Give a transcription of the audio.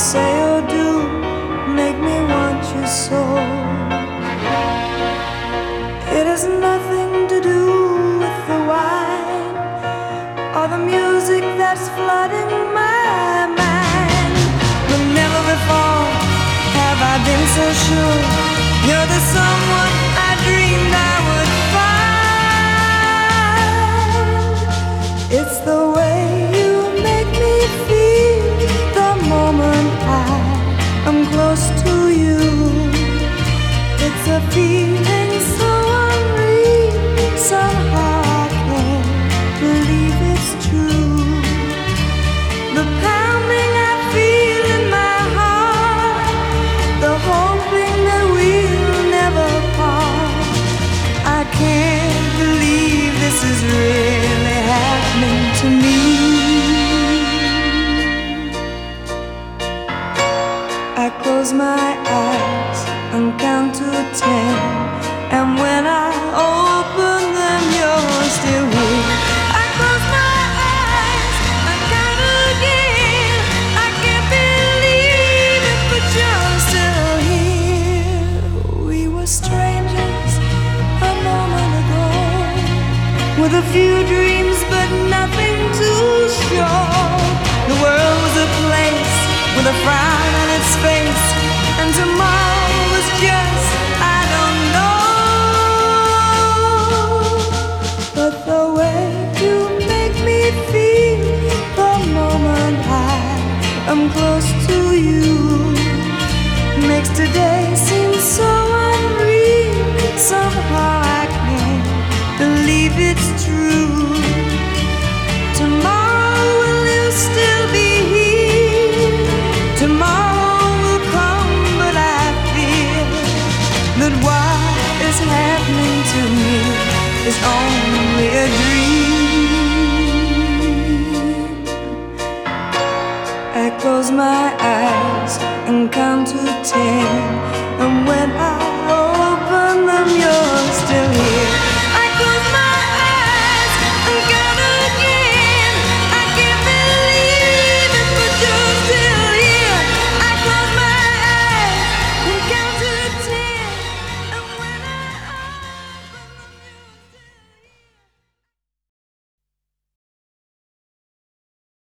say or do make me want you so. It has nothing to do with the wine or the music that's flooding my mind. But never before have I been so sure you're the someone I dreamed I would find. It's the way you make me feel the moment I'm close to you. It's a feeling so unreal, somehow I can't believe it's true. The pounding I feel in my heart, the hoping that we'll never part. I can't believe this is really happening to me. I close my eyes and count to 10, and when I open them, you're still here. I close my eyes, I count again. I can't believe it, but you're still here. We were strangers a moment ago, with a few dreams but nothing to show. The world was a place with a frown on its face, and tomorrow was just, I don't know. But the way you make me feel the moment I'm close to you makes today seem so unreal. Somehow I can't believe it's true. Tomorrow will you still be here? Tomorrow will come, but I fear that what is happening to me is only a dream. I close my eyes and count to 10, and when I open them, you're still here.